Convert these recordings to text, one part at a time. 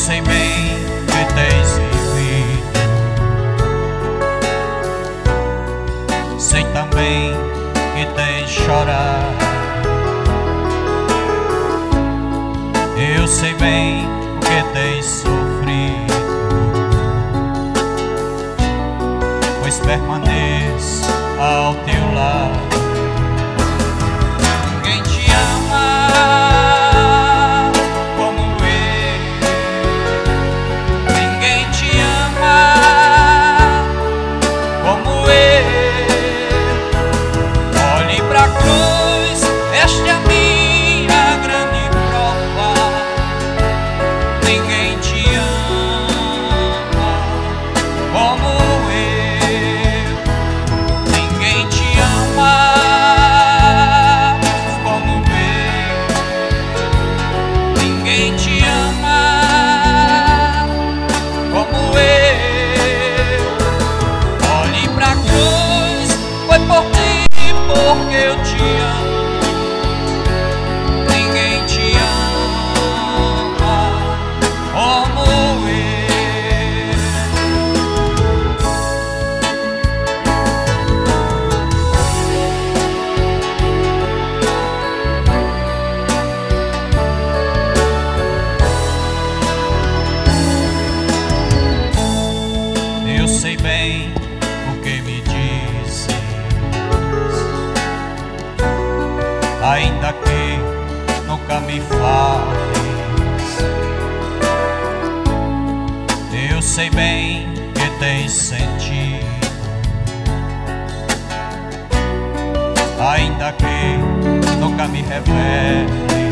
sei bem que tens vivido, sei também que tens chorado. Eu sei bem o que tens sofrido, pois permaneço ao teu lado. Ninguém te ama como eu, ninguém te ama como eu. Olhe pra cruz, esta é a minha grande prova. Ninguém te ama como eu, ninguém te ama como eu, ninguém te ama como eu. Olhe pra cruz, foi por ti, porque eu te amo. Ninguém te ama como eu. Eu sei bem o que me dizes, ainda que nunca me fales. Eu sei bem que tens sentido, ainda que nunca me reveles.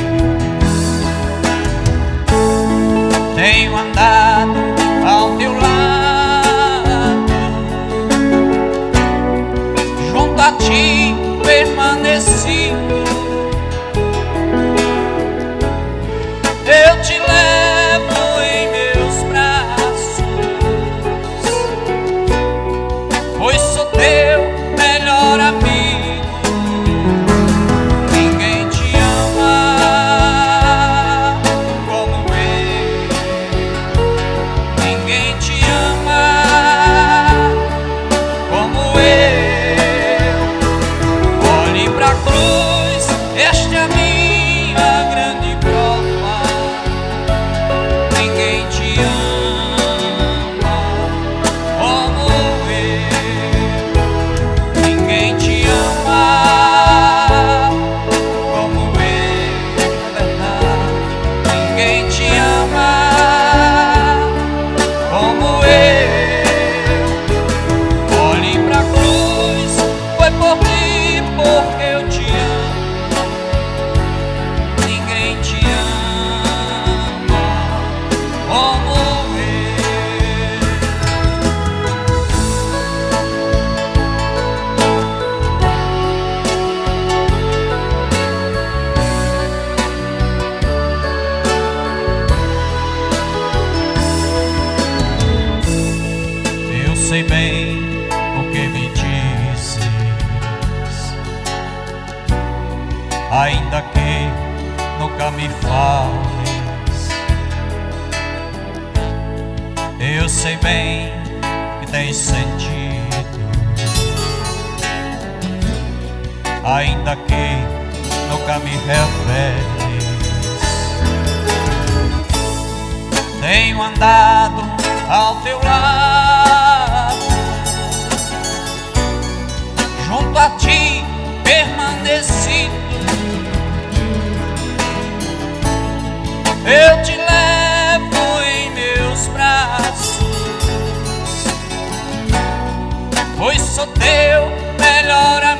Tenho andado ao teu lado, junto a ti permanecido. Eu te levo em meus braços, pois sou teu melhor amigo. Ninguém te ama como eu, ninguém te ama como eu. Olhe pra cruz, esta é a minha grande prova. Ninguém te ama como eu, ninguém te ama como eu. É verdade, ninguém te ama como eu. Olhe pra cruz, foi por ti, porque eu te amo. Ninguém te ama como eu. Eu sei bem o que me dizes, ainda que nunca me fales. Eu sei bem que tens sentido, ainda que nunca me reveles. Tenho andado ao teu lado, junto a ti permanecido. Eu te levo em meus braços, pois sou teu melhor amigo.